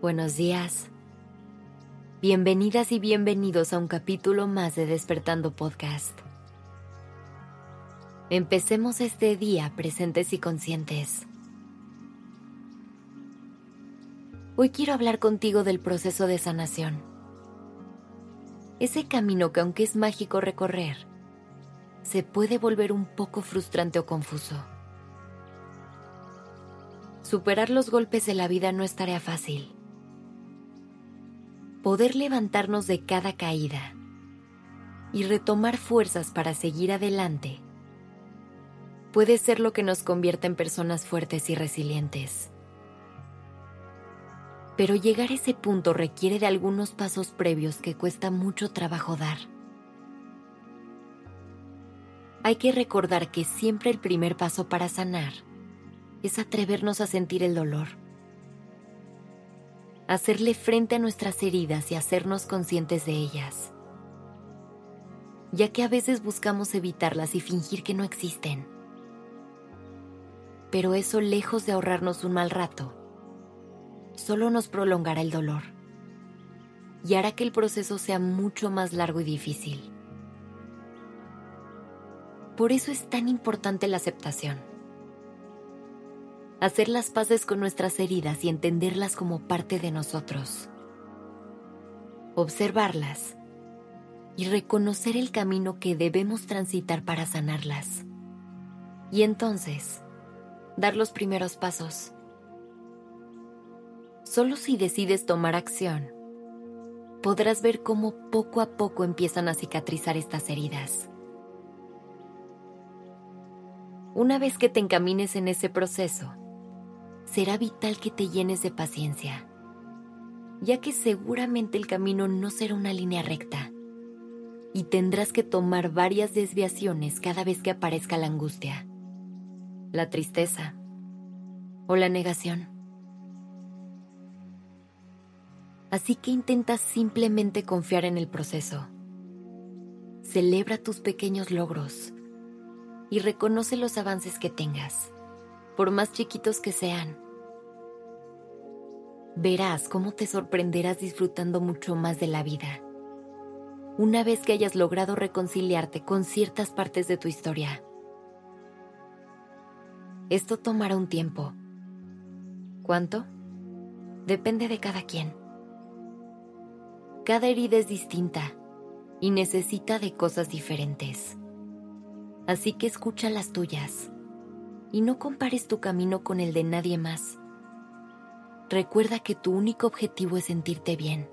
Buenos días. Bienvenidas y bienvenidos a un capítulo más de Despertando Podcast. Empecemos este día presentes y conscientes. Hoy quiero hablar contigo del proceso de sanación. Ese camino que, aunque es mágico recorrer, se puede volver un poco frustrante o confuso. Superar los golpes de la vida no es tarea fácil. Poder levantarnos de cada caída y retomar fuerzas para seguir adelante puede ser lo que nos convierta en personas fuertes y resilientes. Pero llegar a ese punto requiere de algunos pasos previos que cuesta mucho trabajo dar. Hay que recordar que siempre el primer paso para sanar es atrevernos a sentir el dolor, hacerle frente a nuestras heridas y hacernos conscientes de ellas, ya que a veces buscamos evitarlas y fingir que no existen. Pero eso, lejos de ahorrarnos un mal rato, solo nos prolongará el dolor y hará que el proceso sea mucho más largo y difícil. Por eso es tan importante la aceptación. Hacer las paces con nuestras heridas y entenderlas como parte de nosotros. Observarlas y reconocer el camino que debemos transitar para sanarlas. Y entonces, dar los primeros pasos. Solo si decides tomar acción, podrás ver cómo poco a poco empiezan a cicatrizar estas heridas. Una vez que te encamines en ese proceso, será vital que te llenes de paciencia, ya que seguramente el camino no será una línea recta y tendrás que tomar varias desviaciones cada vez que aparezca la angustia, la tristeza o la negación. Así que intenta simplemente confiar en el proceso. Celebra tus pequeños logros y reconoce los avances que tengas, por más chiquitos que sean. Verás cómo te sorprenderás disfrutando mucho más de la vida, una vez que hayas logrado reconciliarte con ciertas partes de tu historia. Esto tomará un tiempo. ¿Cuánto? Depende de cada quien. Cada herida es distinta y necesita de cosas diferentes. Así que escucha las tuyas y no compares tu camino con el de nadie más. Recuerda que tu único objetivo es sentirte bien.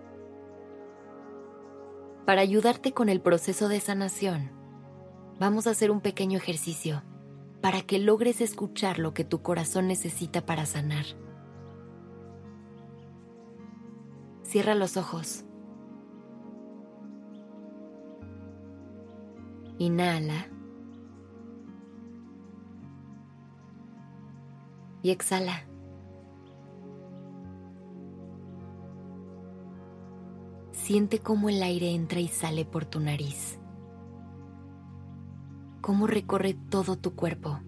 Para ayudarte con el proceso de sanación, vamos a hacer un pequeño ejercicio para que logres escuchar lo que tu corazón necesita para sanar. Cierra los ojos. Inhala. Y exhala. Siente cómo el aire entra y sale por tu nariz. Cómo recorre todo tu cuerpo.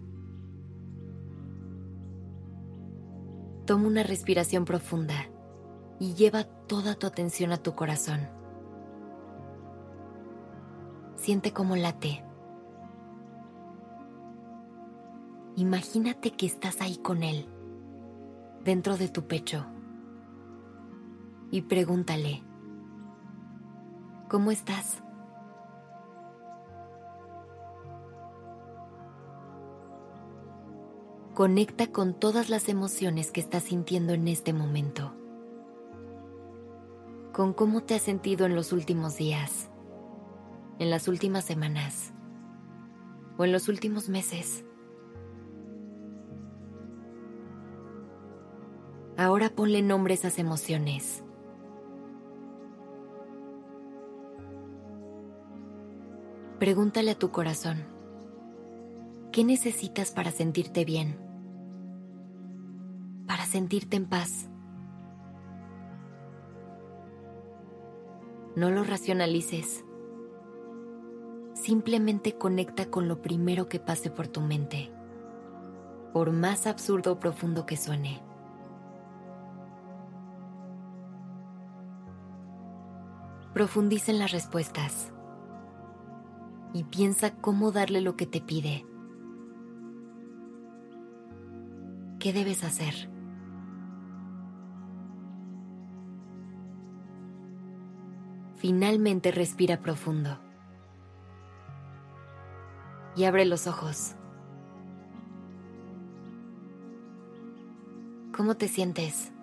Toma una respiración profunda y lleva toda tu atención a tu corazón. Siente cómo late. Imagínate que estás ahí con él, dentro de tu pecho, y pregúntale: ¿cómo estás? Conecta con todas las emociones que estás sintiendo en este momento. Con cómo te has sentido en los últimos días, en las últimas semanas o en los últimos meses. Ahora ponle nombre a esas emociones. Pregúntale a tu corazón: ¿qué necesitas para sentirte bien? Para sentirte en paz. No lo racionalices. Simplemente conecta con lo primero que pase por tu mente, por más absurdo o profundo que suene. Profundiza en las respuestas y piensa cómo darle lo que te pide. ¿Qué debes hacer? Finalmente respira profundo y abre los ojos. ¿Cómo te sientes?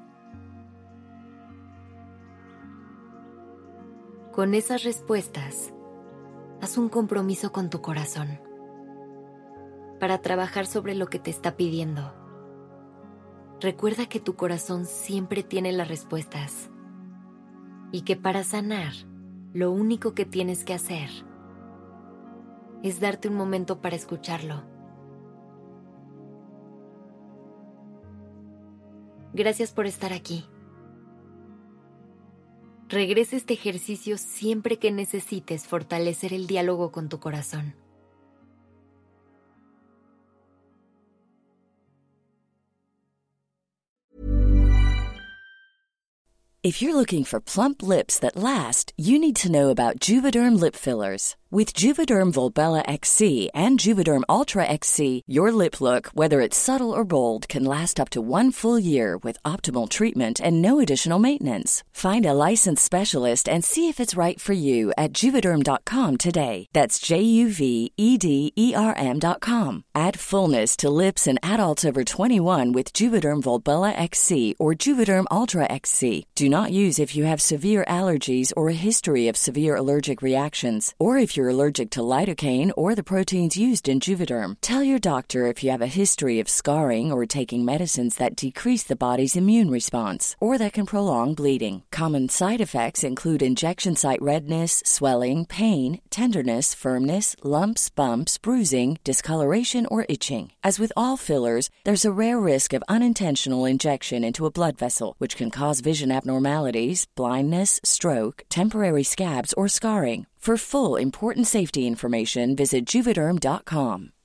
Con esas respuestas, haz un compromiso con tu corazón para trabajar sobre lo que te está pidiendo. Recuerda que tu corazón siempre tiene las respuestas y que para sanar, lo único que tienes que hacer es darte un momento para escucharlo. Gracias por estar aquí. Regresa este ejercicio siempre que necesites fortalecer el diálogo con tu corazón. If you're looking for plump lips that last, you need to know about Juvederm lip fillers. With Juvederm Volbella XC and Juvederm Ultra XC, your lip look, whether it's subtle or bold, can last up to 1 full year with optimal treatment and no additional maintenance. Find a licensed specialist and see if it's right for you at Juvederm.com today. That's JUVEDERM.com. Add fullness to lips in adults over 21 with Juvederm Volbella XC or Juvederm Ultra XC. Do not use if you have severe allergies or a history of severe allergic reactions, or if you're allergic to lidocaine or the proteins used in Juvederm. Tell your doctor if you have a history of scarring or taking medicines that decrease the body's immune response or that can prolong bleeding. Common side effects include injection site redness, swelling, pain, tenderness, firmness, lumps, bumps, bruising, discoloration, or itching. As with all fillers, there's a rare risk of unintentional injection into a blood vessel, which can cause vision abnormalities, blindness, stroke, temporary scabs, or scarring. For full, important safety information, visit Juvederm.com.